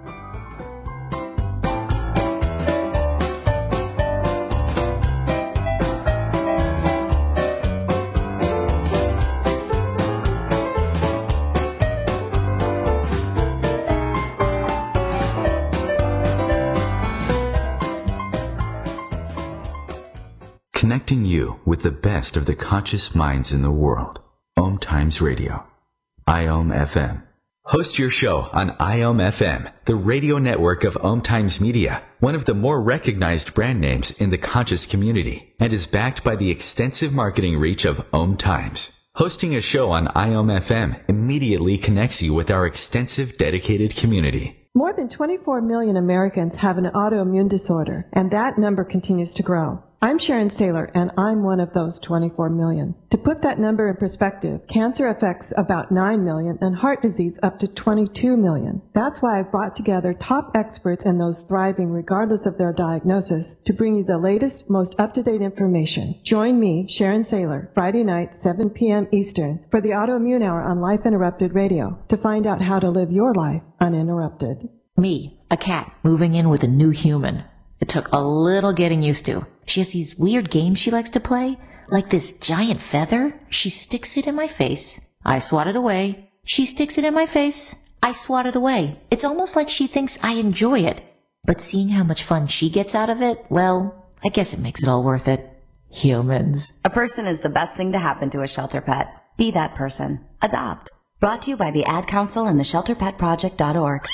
[SPEAKER 5] Connecting you with the best of the conscious minds in the world. Om Times Radio. I O M F M. Host your show on I O M F M, the radio network of Om Times Media, one of the more recognized brand names in the conscious community, and is backed by the extensive marketing reach of Om Times. Hosting a show on I O M F M immediately connects you with our extensive dedicated community.
[SPEAKER 10] More than twenty-four million Americans have an autoimmune disorder, and that number continues to grow. I'm Sharon Saylor, and I'm one of those twenty-four million. To put that number in perspective, cancer affects about nine million and heart disease up to twenty-two million. That's why I've brought together top experts and those thriving regardless of their diagnosis to bring you the latest, most up-to-date information. Join me, Sharon Saylor, Friday night, seven p.m. Eastern, for the Autoimmune Hour on Life Interrupted Radio to find out how to live your life uninterrupted.
[SPEAKER 12] Me, a cat, moving in with a new human. It took a little getting used to. She has these weird games she likes to play, like this giant feather. She sticks it in my face. I swat it away. She sticks it in my face. I swat it away. It's almost like she thinks I enjoy it. But seeing how much fun she gets out of it, well, I guess it makes it all worth it. Humans.
[SPEAKER 13] A person is the best thing to happen to a shelter pet. Be that person. Adopt. Brought to you by the Ad Council and the shelter pet project dot org.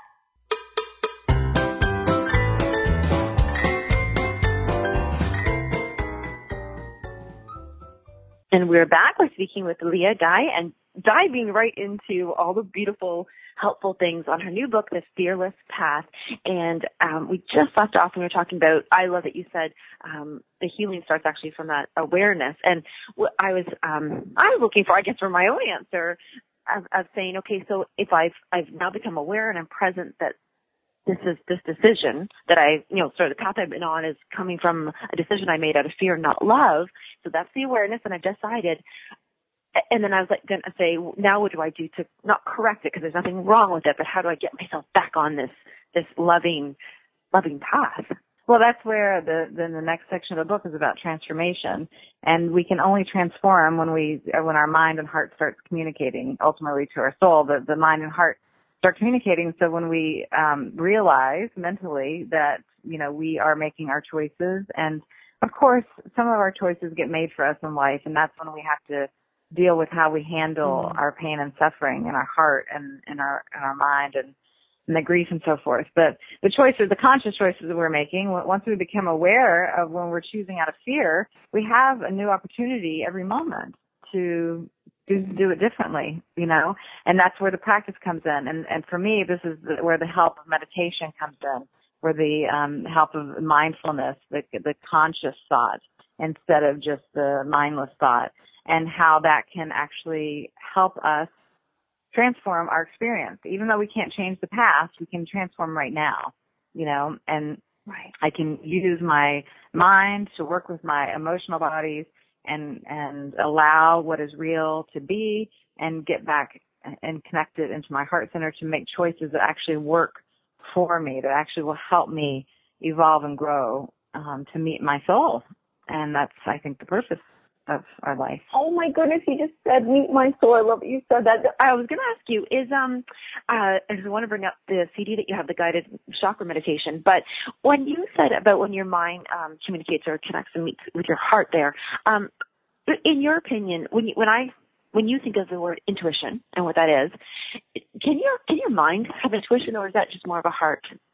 [SPEAKER 3] And we're back. We're speaking with Leah Dye and diving right into all the beautiful, helpful things on her new book, The Fearless Path. And um, we just left off and we were talking about, I love that you said um, the healing starts actually from that awareness. And what I was, um, I was looking for, I guess, for my own answer of, of saying, okay, so if I've, I've now become aware and I'm present that this is this decision that I, you know, sort of the path I've been on is coming from a decision I made out of fear, not love. So that's the awareness, and I've decided. And then I was like going to say, now what do I do to not correct it because there's nothing wrong with it, but how do I get myself back on this this loving, loving path?
[SPEAKER 4] Well, that's where the then the next section of the book is about transformation, and we can only transform when we when our mind and heart starts communicating ultimately to our soul. The the mind and heart start communicating. So when we um, realize mentally that, you know, we are making our choices, and of course, some of our choices get made for us in life, and that's when we have to deal with how we handle mm-hmm. our pain and suffering in our heart and in our in our mind and, and the grief and so forth. But the choices, the conscious choices that we're making, once we become aware of when we're choosing out of fear, we have a new opportunity every moment to Do, do it differently, you know, and that's where the practice comes in. And, and for me, this is the, where the help of meditation comes in, where the um, help of mindfulness, the, the conscious thought instead of just the mindless thought, and how that can actually help us transform our experience. Even though we can't change the past, we can transform right now, you know, and right. I can use my mind to work with my emotional bodies and and allow what is real to be and get back and connect it into my heart center to make choices that actually work for me, that actually will help me evolve and grow um, to meet my soul. And that's, I think, the purpose of our life.
[SPEAKER 3] Oh my goodness, you just said meet my soul. I love that you said that. I was going to ask you, is, um, uh, I want to bring up the C D that you have, the guided chakra meditation, but when you said about when your mind um, communicates or connects and meets with your heart there, um, in your opinion, when you, when I, when you think of the word intuition and what that is, can your, can your mind have intuition, or is that just more of a heart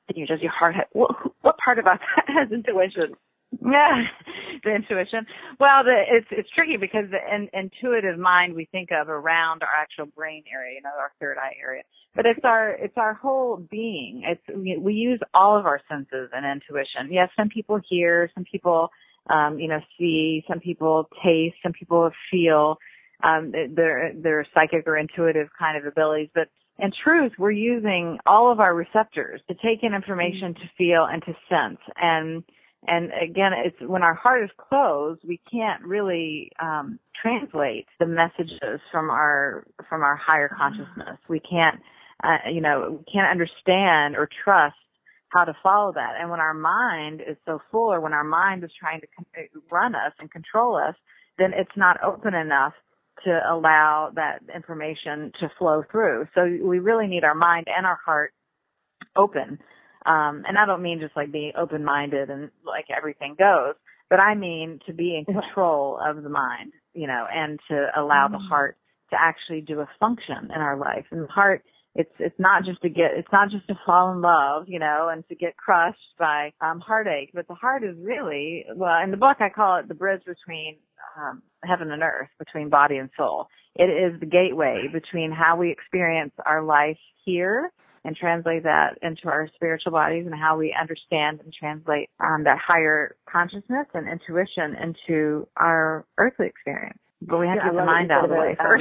[SPEAKER 3] you know, does your heart have, what, what part of us has intuition?
[SPEAKER 4] Yeah, the intuition. Well, the, it's it's tricky because the in, intuitive mind we think of around our actual brain area, you know, our third eye area. But it's our it's our whole being. It's we, we use all of our senses in intuition. Yes, some people hear, some people um, you know see, some people taste, some people feel. Um, they're they're psychic or intuitive kind of abilities, but in truth, we're using all of our receptors to take in information, mm-hmm. to feel, and to sense. And And again, it's when our heart is closed, we can't really um, translate the messages from our from our higher consciousness. We can't, uh, you know, we can't understand or trust how to follow that. And when our mind is so full, or when our mind is trying to run us and control us, then it's not open enough to allow that information to flow through. So we really need our mind and our heart open. Um, and I don't mean just like being open-minded and like everything goes, but I mean to be in control of the mind, you know, and to allow mm-hmm. the heart to actually do a function in our life. And the heart, it's it's not just to get, it's not just to fall in love, you know, and to get crushed by um, heartache, but the heart is really, well, in the book I call it the bridge between um, heaven and earth, between body and soul. It is the gateway between how we experience our life here and translate that into our spiritual bodies, and how we understand and translate um, that higher consciousness and intuition into our earthly experience. But we have
[SPEAKER 3] yeah,
[SPEAKER 4] to get the mind out of the way first.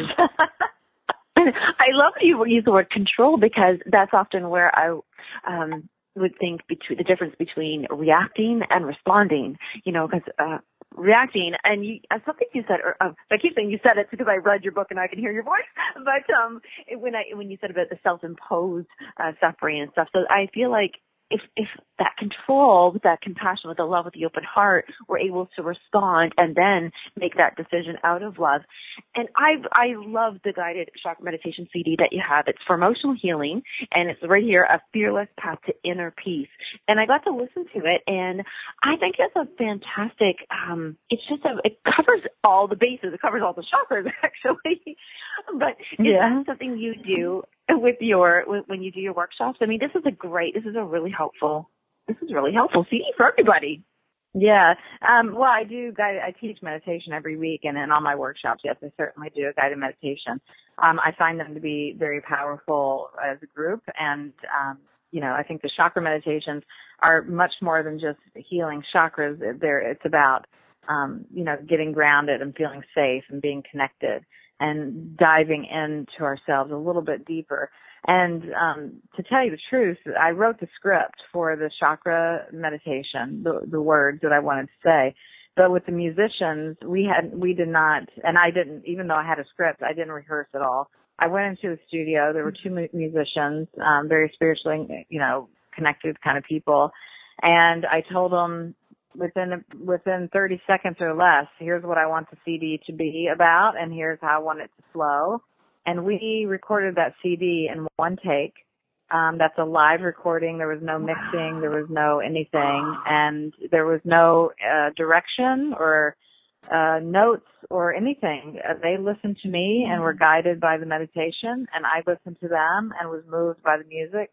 [SPEAKER 3] I love that you use the word control, because that's often where I um, would think between the difference between reacting and responding, you know, because uh, reacting, and you, uh, something you said, or, uh, I keep saying you said it because I read your book and I can hear your voice, but um, when I when you said about the self-imposed uh, suffering and stuff, so I feel like if if that control, with that compassion, with the love, with the open heart, we're able to respond and then make that decision out of love. And I I love the guided chakra meditation C D that you have. It's for emotional healing, and it's right here, A Fearless Path to Inner Peace. And I got to listen to it, and I think it's a fantastic. Um, it's just a it covers all the bases. It covers all the chakras actually. But is
[SPEAKER 4] yeah.
[SPEAKER 3] that something you do with your when you do your workshops? I mean, this is a great. This is a really helpful. This is really helpful C D for everybody.
[SPEAKER 4] Yeah. Um, well, I do guide, I teach meditation every week, and in all my workshops, yes, I certainly do a guided meditation. Um, I find them to be very powerful as a group, and, um, you know, I think the chakra meditations are much more than just healing chakras. They're, it's about, um, you know, getting grounded and feeling safe and being connected and diving into ourselves a little bit deeper. And um, to tell you the truth, I wrote the script for the chakra meditation, the, the words that I wanted to say. But with the musicians, we had we did not, and I didn't, even though I had a script, I didn't rehearse at all. I went into the studio. There were two mu- musicians, um, very spiritually, you know, connected kind of people, and I told them within within thirty seconds or less, here's what I want the C D to be about, and here's how I want it to flow. And we recorded that C D in one take. Um, that's a live recording. There was no mixing. There was no anything. And there was no uh, direction or uh, notes or anything. Uh, they listened to me and were guided by the meditation. And I listened to them and was moved by the music.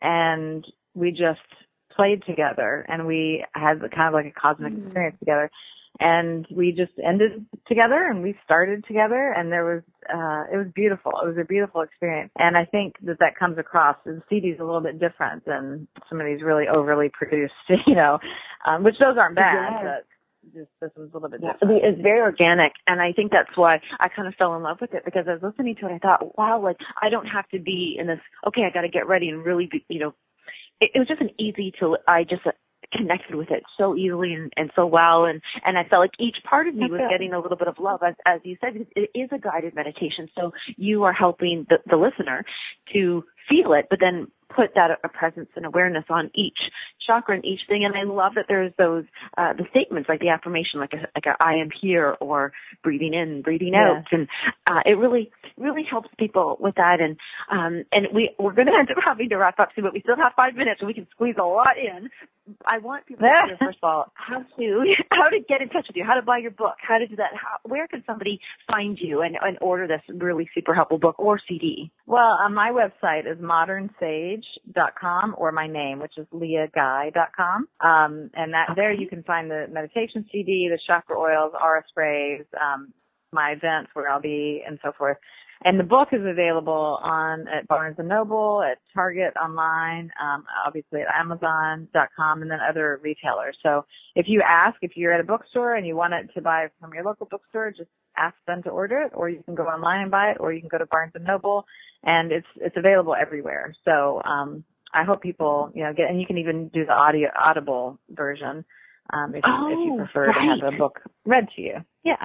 [SPEAKER 4] And we just played together. And we had kind of like a cosmic mm-hmm. experience together. And we just ended together, and we started together, and there was, uh, it was beautiful. It was a beautiful experience. And I think that that comes across. The C D is a little bit different than some of these really overly produced, you know, um, which those aren't bad, yeah. but just this one's a little bit different.
[SPEAKER 3] It's very organic, and I think that's why I kind of fell in love with it, because I was listening to it, I thought, wow, like, I don't have to be in this, okay, I got to get ready and really be, you know, it, it was just an easy to, I just, uh, connected with it so easily and, and so well, and and I felt like each part of me was getting a little bit of love, as as you said, because it is a guided meditation, so you are helping the, the listener to feel it, but then put that a presence and awareness on each chakra and each thing. And I love that there's those uh, the statements, like the affirmation, like a, like a, I am here, or breathing in, breathing
[SPEAKER 4] yeah.
[SPEAKER 3] out, and uh, it really really helps people with that. And um, and we we're going to end up having to wrap up soon, but we still have five minutes, and we can squeeze a lot in. I want people to hear, first of all, how to how to get in touch with you, how to buy your book, how to do that. How, where can somebody find you and, and order this really super helpful book or C D?
[SPEAKER 4] Well, uh, my website is modern sage dot com, or my name, which is leah guy dot com. Um, and that okay. there you can find the meditation C D, the chakra oils, aura sprays, um, my events where I'll be, and so forth. And the book is available on at Barnes and Noble, at Target online, um, obviously at Amazon dot com, and then other retailers. So if you ask, if you're at a bookstore and you want it to buy from your local bookstore, just ask them to order it, or you can go online and buy it, or you can go to Barnes and Noble, and it's it's available everywhere. So um, I hope people, you know, get, and you can even do the audio audible version um, if,
[SPEAKER 3] oh,
[SPEAKER 4] if you prefer
[SPEAKER 3] right.
[SPEAKER 4] to have a book read to you. Yeah.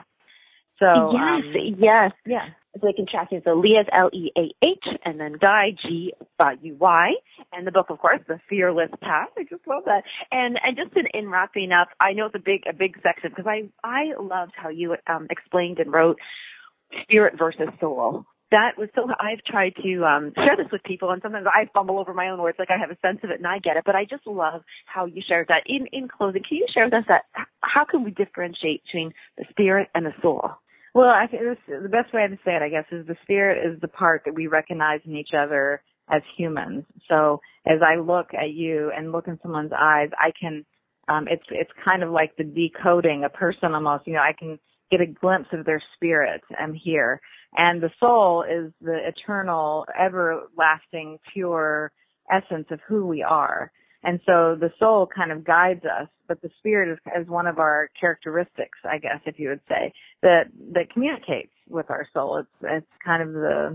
[SPEAKER 4] So
[SPEAKER 3] yes,
[SPEAKER 4] um,
[SPEAKER 3] yes,
[SPEAKER 4] yeah.
[SPEAKER 3] So they can track you. So Leah's L E A H, and then Guy, G U Y, and the book, of course, The Fearless Path. I just love that. And and just in, in wrapping up, I know it's a big a big section because I I loved how you um, explained and wrote spirit versus soul. That was so. I've tried to um, share this with people, and sometimes I fumble over my own words, like I have a sense of it and I get it. But I just love how you shared that. In in closing, can you share with us that how can we differentiate between the spirit and the soul?
[SPEAKER 4] Well, I think this, the best way to say it, I guess, is the spirit is the part that we recognize in each other as humans. So as I look at you and look in someone's eyes, I can, um, it's, it's kind of like the decoding a person almost, you know, I can get a glimpse of their spirit. I'm here. And the soul is the eternal, everlasting, pure essence of who we are. And so the soul kind of guides us, but the spirit is, is one of our characteristics, I guess, if you would say, that, that communicates with our soul. It's, it's kind of the,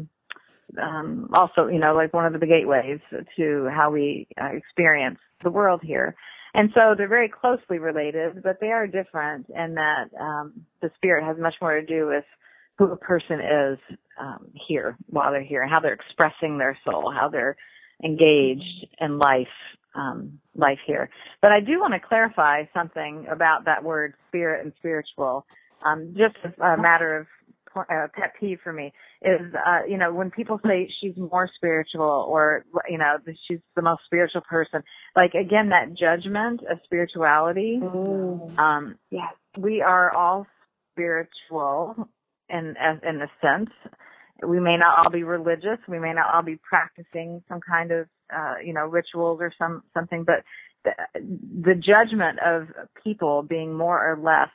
[SPEAKER 4] um, also, you know, like one of the gateways to how we uh, experience the world here. And so they're very closely related, but they are different in that, um, the spirit has much more to do with who a person is, um, here while they're here and how they're expressing their soul, how they're engaged in life. Um, life here. But I do want to clarify something about that word spirit and spiritual. Um, just a matter of uh, pet peeve for me is, uh, you know, when people say she's more spiritual or, you know, she's the most spiritual person, like, again, that judgment of spirituality.
[SPEAKER 3] Mm.
[SPEAKER 4] Um, yes, we are all spiritual in, in a sense. We may not all be religious. We may not all be practicing some kind of, uh, you know, rituals or some something. But the, the judgment of people being more or less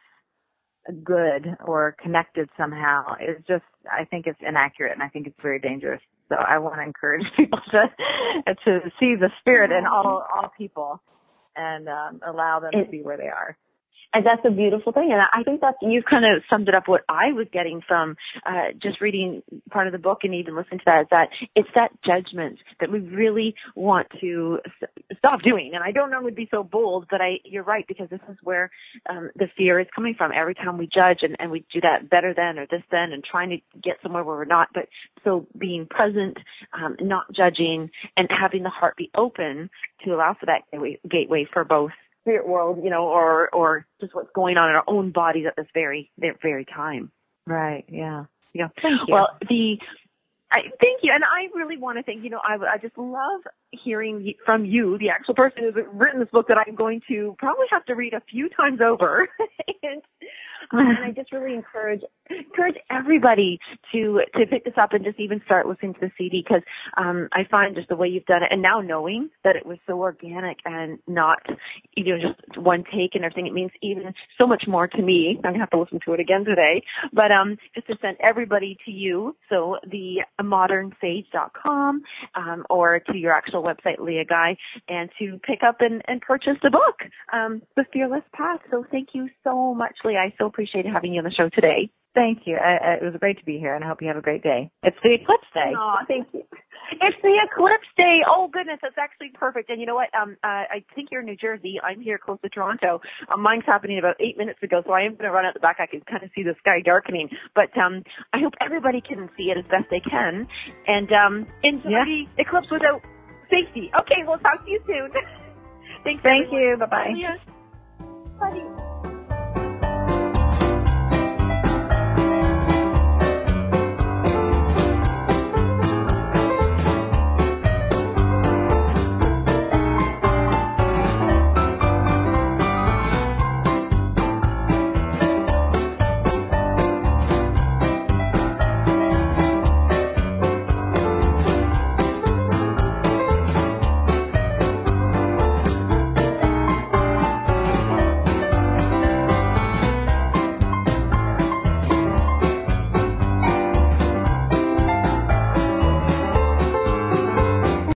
[SPEAKER 4] good or connected somehow is just, I think it's inaccurate, and I think it's very dangerous. So I want to encourage people to to see the spirit in all all people and um, allow them to be where they are.
[SPEAKER 3] And that's a beautiful thing. And I think that you've kind of summed it up what I was getting from uh, just reading part of the book and even listening to that, is that it's that judgment that we really want to s- stop doing. And I don't normally be so bold, but I, you're right, because this is where um, the fear is coming from. Every time we judge and, and we do that better than or this then and trying to get somewhere where we're not. But so being present, um, not judging, and having the heart be open to allow for that gateway, gateway for both spirit world, you know, or or just what's going on in our own bodies at this very very time.
[SPEAKER 4] Right. Yeah.
[SPEAKER 3] Yeah.
[SPEAKER 4] Thank you.
[SPEAKER 3] Well, the I thank you, and I really want to thank you know I I just love hearing from you, the actual person who's written this book that I'm going to probably have to read a few times over, and um, and I just really encourage encourage everybody to to pick this up and just even start listening to the C D, because um, I find just the way you've done it, and now knowing that it was so organic and not, you know, just one take and everything, it means even so much more to me. I'm gonna have to listen to it again today, but um, just to send everybody to you, so the modern sage dot com um, or to your actual website, Leah Guy, and to pick up and, and purchase the book, um, The Fearless Path. So thank you so much, Leah. I so appreciate having you on the show today.
[SPEAKER 4] Thank you. I, I, it was great to be here, and I hope you have a great day. It's the eclipse day.
[SPEAKER 3] Oh, thank you. It's the eclipse day. Oh, goodness, that's actually perfect. And you know what? Um, uh, I think you're in New Jersey. I'm here close to Toronto. Um, mine's happening about eight minutes ago, so I am going to run out the back. I can kind of see the sky darkening. But um, I hope everybody can see it as best they can, and um, enjoy yeah. the eclipse without safety. Okay, we'll talk to you soon. Thanks.
[SPEAKER 4] Thank
[SPEAKER 3] everyone.
[SPEAKER 4] you. Bye-bye.
[SPEAKER 3] Bye. Bye.